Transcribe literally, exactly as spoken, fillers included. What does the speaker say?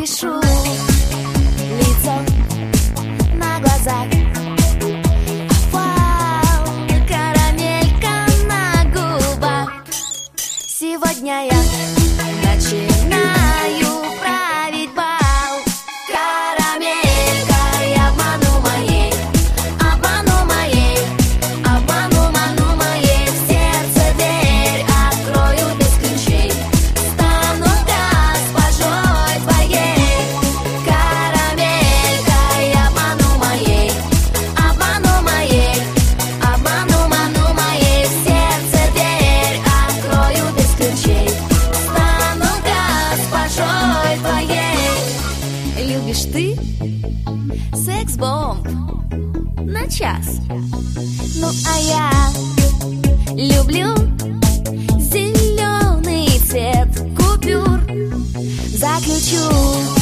напишу лицо на глазах. Вау, карамелька на губах. Сегодня я начинаю править бал. Карамелька, я обману моей, обману моей, обману, ману моей. В сердце дверь открою без ключей. Стану госпожой твоей. Карамелька, я обману моей, обману моей, обману, ману моей. В сердце дверь открою без ключей. Стану госпожой твоей. Любишь ты секс-бомб на час? Ну а я люблю зеленый цвет купюр. Заключу